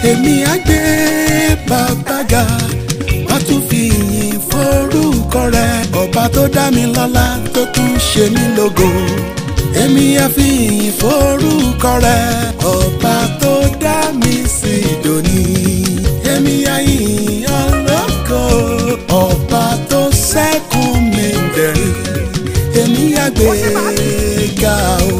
èmi á gbé bàbá ga má tún fi ìyìn forúkọ rẹ̀ ọba tó dá mi lọ́lá tó tún ṣe mí lógo èmi á fi ìyìn forúkọ rẹ̀ ọba tó dá mi sí dòní èmi á yìn ológo ọba tó ṣẹ́kùn mi dẹ̀rín èmi á gbé ga o.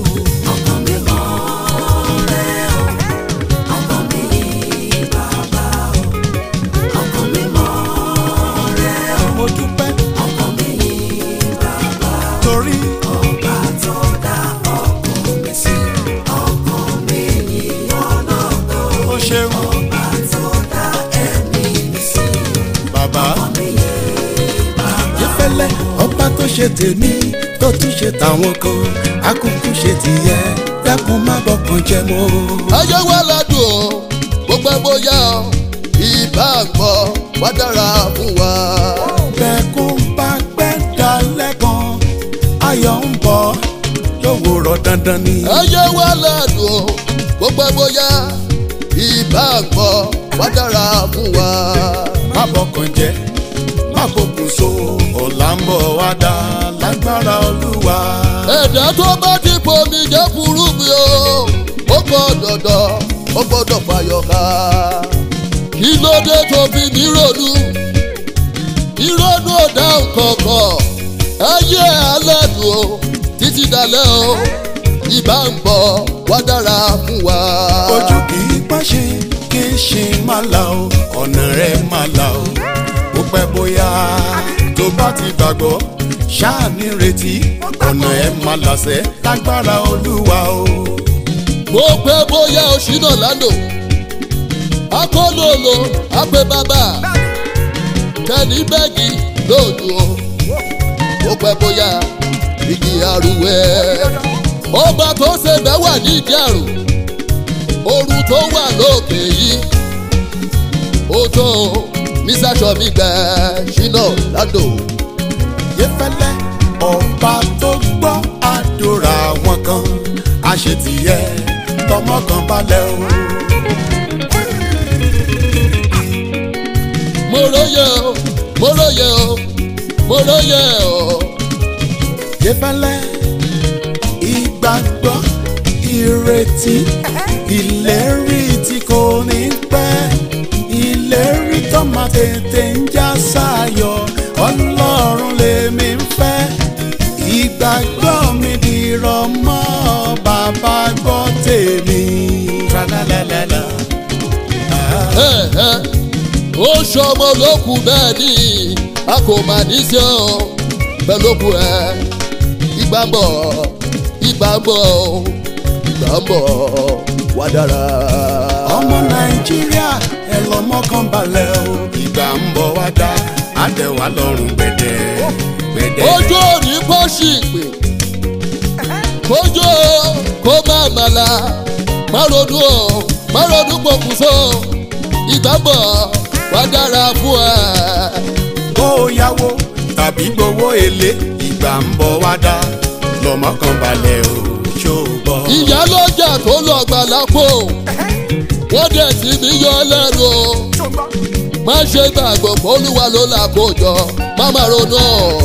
Ọba tó ṣe tèmi tó tún ṣe tàwọn kan akúkú ṣe tìyẹ dákun má bọkàn jẹ́ mọ́. ayé wa ládùn o gbogbo bóyá ìbá gbọ́ wá dára fún wa. bẹ́ẹ̀kún bá pẹ́ dalẹ́ kan ayọ̀ ń bọ̀ lówùrọ̀ dandan ni. ayé wa ládùn o gbogbo bóyá ìbá gbọ́ wá dára fún wa. má bọkàn jẹ́ má bọkùn so ọ̀la ń bọ̀ wá dá lágbára olúwa. ẹ̀dá tó bá ti bomi jẹ́ fúrú mi o ó gbọ́dọ̀ fàyọ̀ ká. kí ló dé tó fi mí ronú ìrònú ọ̀dà kọ̀ọ̀kan ayé alẹ́ dùn o títí dalẹ́ o ìbá ń bọ̀ wá dára fún wa. ojú kì í pàṣẹ kí n ṣe má la o ọ̀nà rẹ̀ má la o ó pẹ́ bóyá tó bá ti gbàgbọ́ ṣáà ní retí ọ̀nà ẹ̀ máa làṣẹ lágbára olúwa o. mo pẹ́ bóyá òṣìnà lánàá akólólo apẹ bàbá kẹ́ni bẹ́ẹ̀gì lóòdù o mo pẹ́ bóyá igi arúwẹ́ ọba tó ṣe bẹ́ẹ̀ wà nídìí àrùn ooru tó wà lókè yìí ó tó mísà sọmi gbẹ ṣínà ládò. Yẹ́fẹ́lẹ́ ọba tó gbọ́ àdúrà wọn kan àṣetìyẹ tọmọ kan balẹ̀ o. mo róye o mo róye o mo róye o. Yẹ́fẹ́lẹ́ ìgbàgbọ́ ìrètí ìlérí tí kò ní pẹ́ ìlérí tó máa tètè ń já sáyọ̀ ọlọ́run lèmi ń fẹ́ ìgbàgbọ́ mi dìrọ̀ mọ́ bàbá gbọ́ tèmi. ó ṣọmọ lókù bẹ́ẹ̀ ni a kò mà ní sí ọ bẹ́ẹ̀ lókù ẹ̀ ìgbà ń bọ̀ wá dára. ọmọ nàìjíríà ẹ lọ mọ́kàn balẹ̀ o ìgbà ń bọ̀ wá dá àtẹ̀wá lọ́rùn gbẹ̀dẹ̀. ojú òní kò sì pè kójú kó má màlà má ronú pokùnso ìgbà ń bọ̀ wá dára fún ẹ. kó o yáwó tàbí gbowó èlé ìgbà ń bọ̀ wá dá lọ mọ́kàn balẹ̀ o ṣògbọ́. ìyá lọ́jà tó lọ gbà lápò wọ́n dẹ̀ sí mi yọ lẹ́nu o má ṣe gbàgbọ́ olúwa ló là kó jọ má má ronú.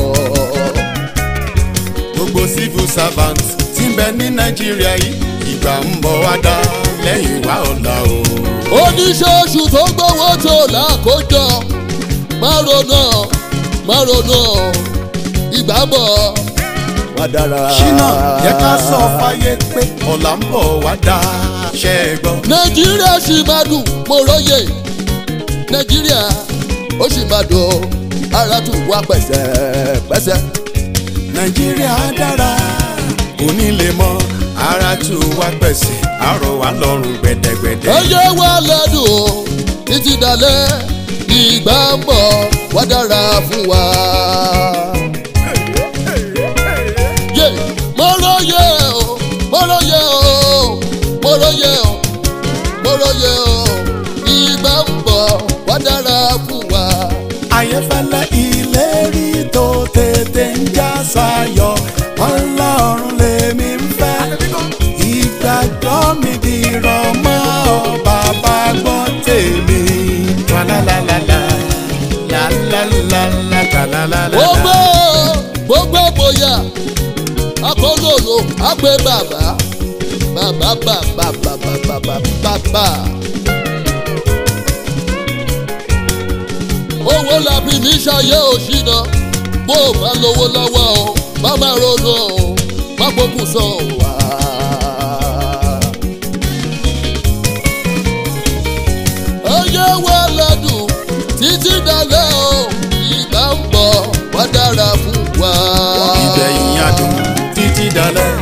gbogbo civil servant tí ń bẹ ní nàìjíríà yìí ìgbà ń bọ̀ wá dá lẹ́yìn wá ọ̀la o. oníṣòṣù tó gbowó tó là kó jọ má ronú ìgbà ń bọ̀ wá dára. ṣínà yẹ ká sọ fáyé pé ọ̀la ń bọ̀ wá dá ṣẹ́ ẹ gbọ́. nàìjíríà sì máa dùn mo róye nàìjíríà ó sì máa dùn ara tún wá pẹ̀sẹ̀pẹ̀sẹ̀. nàìjíríà dára kò ní lè mọ ara tún wá pẹ̀sẹ̀ àrò wá lọ́rùn gbẹ̀dẹ̀gbẹ̀dẹ̀. ẹyẹ wa lẹ́dùn títí dalẹ́ ìgbà ń bọ̀ wá dára fún wa. mo róye o mo róye o mo róye o mo róye o ìgbà ń bọ̀ wá dára fún wa. Ayéfẹ́lẹ́ ìlérí tó tètè ń já sáyọ̀ ọlọ́run lèmi ń fẹ́ ìgbàgbọ́ mi dìrọ̀ mọ́ bàbá gbọ́ wá pé bàbá bàbá bàbá bàbá bàbá bàbá. owó làbí ní ṣayé òṣìnà bó o bá lówó lọ́wọ́ o má má ronú o má gbókùn sọ wá. oyè wa lọ́dún títí dalẹ́ o ìgbà ń bọ̀ wá dára fún wa. ìgbẹ̀yìn adùn títí dalẹ́.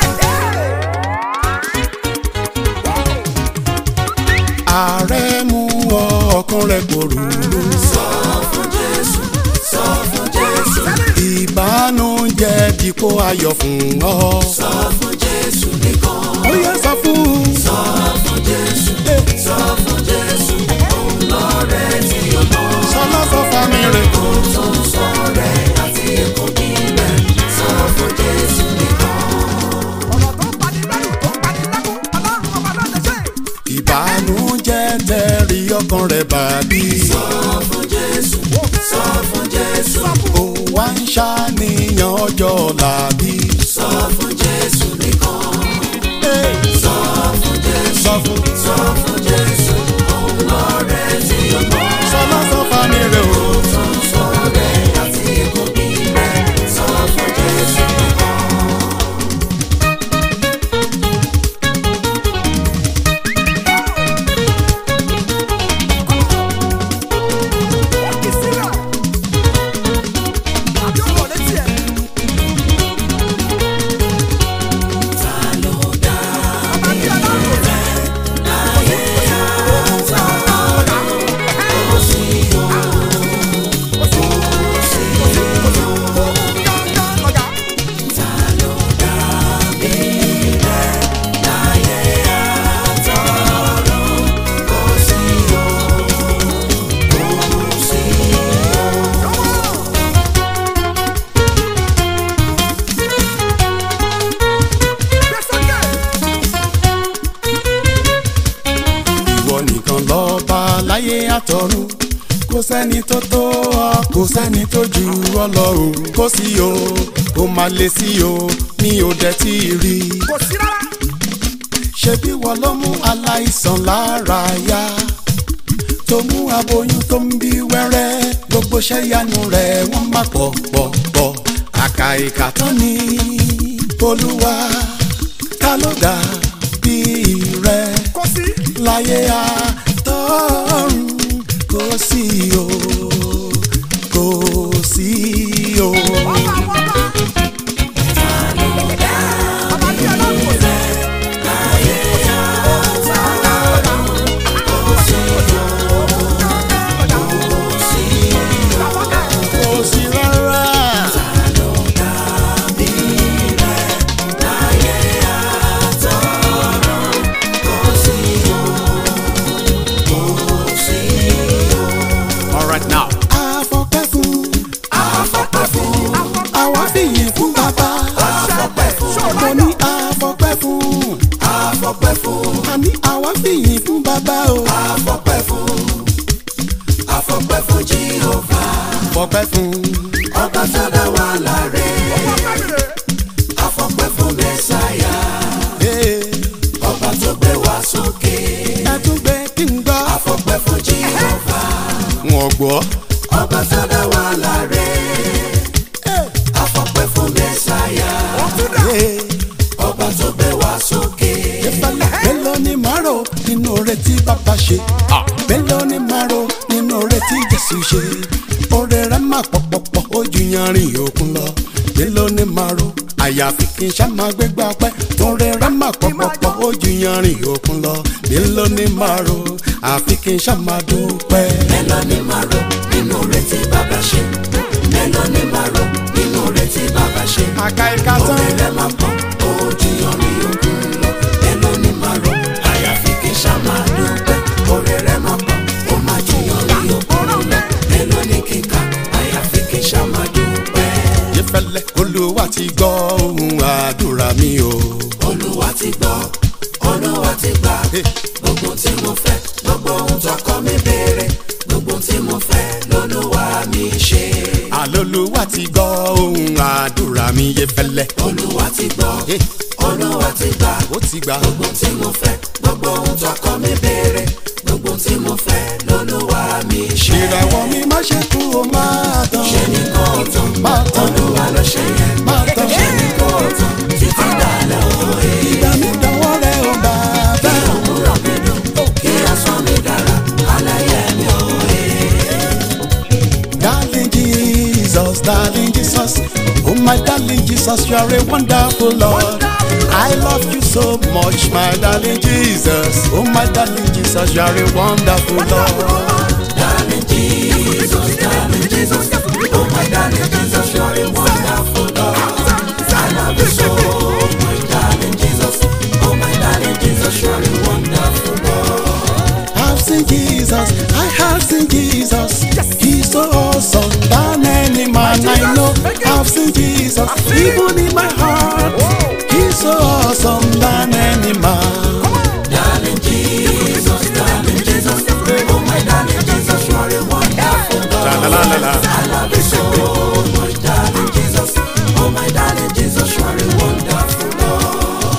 ààrẹ mú ọkàn rẹ̀ pòrúurú. Sọ fún Jésù, sọ fún Jésù. ìbànújẹ́ dípò ayọ̀ fún ọ. Sọ fún Jésù nìkan. ó yẹ sọ fún. Sọ fún Jésù, sọ fún Jésù. Òun lọ̀rẹ́ tí ó mọ̀. sọlá sọ fami rẹ̀. Ó tún sọ rẹ̀ àti èkó bí rẹ̀. Sọ fún Jésù nìkan. ìbànújẹ́ tẹ̀rí ọkàn rẹ̀ bàbí. Sọ fún Jésù, sọ fún Jésù. ó wá ń ṣàníyàn ọjọ́ làbí. Sọ fún Jésù nìkan. Sọ fún Jésù, sọ fún. sọ fún Jésù. Òun lọ̀rẹ́ tí ó mọ̀. sọlá sọ fami rẹ̀ o. Ó tún sọ rẹ̀ àti èkó bí rẹ̀. Sọ fún Jésù nìkan. láyé àtọ̀run kò sẹ́ni tó tó ọ kò sẹ́ni tó ju Ọlọ́run kò sí o kò má lè sí o mi ò dẹ̀ tí ì rí. kò sí rárá. ṣebí wọ́n ló mú aláìsàn lára yá tó mú aboyún tó ń bí wẹ́rẹ́ gbogbo ṣẹ́yanu rẹ̀ wọ́n má pọ̀ pọ̀ pọ̀ àkà ìkà tán ni Olúwa ta ló dà bí rẹ̀ kò sí. láyé àtọ̀run kò sí o kò sí o. Àní àwa fìyìn fún bàbá o. Àfọpẹ́ fún Jèhófà. Fọpẹ́ fún. Ọba tó dá wa láre. Àfọpẹ́ fún Mẹ́sáyà. Ọba tó gbé wa sókè. Ẹ tún gbé kí n gbọ́. Àfọpẹ́ fún Jèhófà. Wọ́n gbọ́. Ọba tó dá wa láre. Àfọpẹ́ fún Mẹ́sáyà. Ọba tó gbé wa sókè. Mélòó ni màá rò nínú oore tí bàbá ṣe? Mélòó ni màá rò nínú oore tí Jésù ṣe? Oore rẹ̀ máa pọ̀pọ̀pọ̀ ó ju yanrìn òkun lọ. Mélòó ni màá rò àyàfi kí n ṣá máa gbégbá pẹ́. Oore rẹ̀ máa pọ̀pọ̀pọ̀ ó ju yanrìn òkun lọ. Mélòó ni màá rò àfi kí n ṣá máa dúpẹ́. Mélòó ni màá rò nínú oore tí bàbá ṣe? Mélòó ni màá rò nínú oore tí bàbá ṣe? Àkà ìkà tán. Oore rẹ̀ máa pọ̀ ó ju yanrìn òkun lọ. Mélòó ni màá rò àyàfi kí n ṣá máa dúpẹ́. Oore rẹ̀ máa pọ̀ ó máa ju yanrìn òkun lọ. Mélòó ni kíkà àyàfi kí n ṣá máa dúpẹ́. Yẹ́fẹ́lẹ́ Olúwa ti gbọ́ ohùn àdúrà mi o. Olúwa ti gbọ́, Olúwa ti gbà. Gbogbo tí mo fẹ́, gbogbo ohun tọkọ mi béèrè. Gbogbo tí mo fẹ́ lolúwa mi ṣe. Àlọ́lúwa ti gbọ́ ohùn àdúrà mi Yẹ́fẹ́lẹ́. Olúwa ti gbọ́, Olúwa ti gbà. Ó ti gbà. Gbogbo tí mo fẹ́, gbogbo ohun tọkọ mi béèrè, gbogbo tí mo fẹ́ lolúwa mi ṣe. Ìràwọ̀ mi má ṣe kú o máa tán. Ṣé ní kò tán? Máa tán. Olúwa ló ṣe yẹn. Máa tán. Ṣé ní kò tán? Títí dalẹ̀ òye. Ìgbà mi dánwọ́ rẹ̀ ò bá Kí bá. òwúrọ̀ mi dùn, kí ọ̀sán mi dára, aláyé mi òye. Darling Jesus, oh my darling Jesus, you are a wonderful Lord. I love you so much, my darling Jesus. Oh my darling Jesus, you are a wonderful Lord. Darling Jesus, oh my darling Jesus, you are a wonderful Lord. I love you so much, darling Jesus, oh my darling Jesus, you are a wonderful Lord. I've seen Jesus, I have seen Jesus. He's so awesome than any man I know. I've seen Jesus, even in my heart. He's so awesome than any man. Darling Jesus, oh my darling Jesus, you are a wonderful Lord. I love you so much, darling Jesus, oh my darling Jesus, you are a wonderful Lord.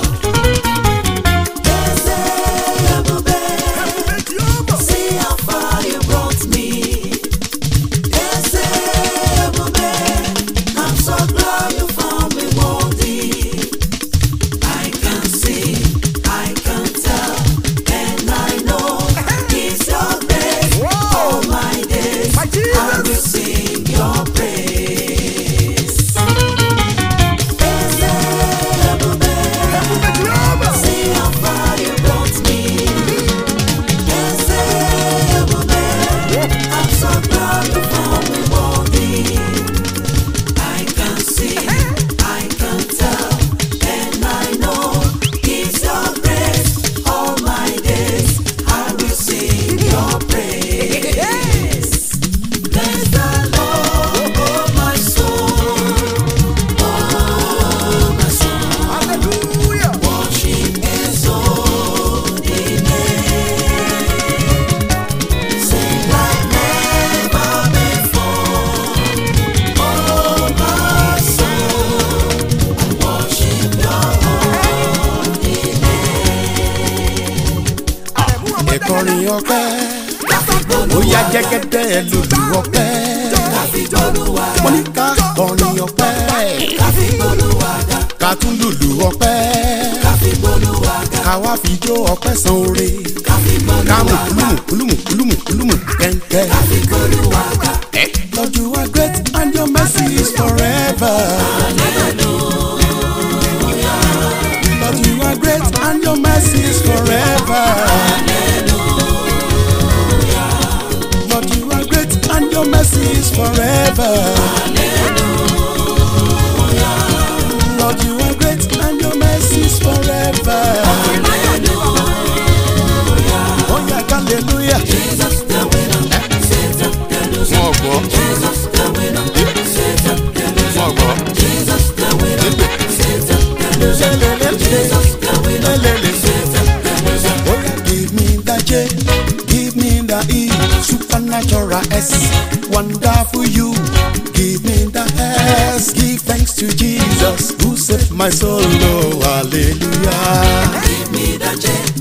See how far you brought me. I'm so glad you found me worthy. I can see, I can tell, and I know it's your grace. All my days I will sing your praise. See how far you brought me. I'm so glad you found me worthy. I can see, I can tell, and I know it's your grace. All my days I will sing your praise. Bless the Lord, oh my soul, oh my soul. Hallelujah. Worship His holy name. Sing like never before. Oh my soul, I worship your holy name. Ẹ̀kọrin ọpẹ́, ó yá jẹ́gẹ́dẹ́ lùlù ọpẹ́. Mo ní ká kọrin ọpẹ́, ká tún lùlù ọpẹ́. Ká wá fi jó ọpẹ́ san oore. Ká mú kúlùmù kẹ́ńkẹ́. Lord, you are great and your mercy is forever. Lord, you are great and your mercy is forever. Lord, you are great and your mercy is forever. Lord, you are great and your mercy is forever. Oh yeah, hallelujah. Jesus the winner, Satan the loser. Jesus the winner, Satan the loser. Jesus the winner, Satan the loser. Jesus the winner, Satan the loser. Oh yeah, give me the J, give me the E, supernatural S, wonderful you. Give me the S, give thanks to Jesus who saved my soul. Oh hallelujah. Give me the J,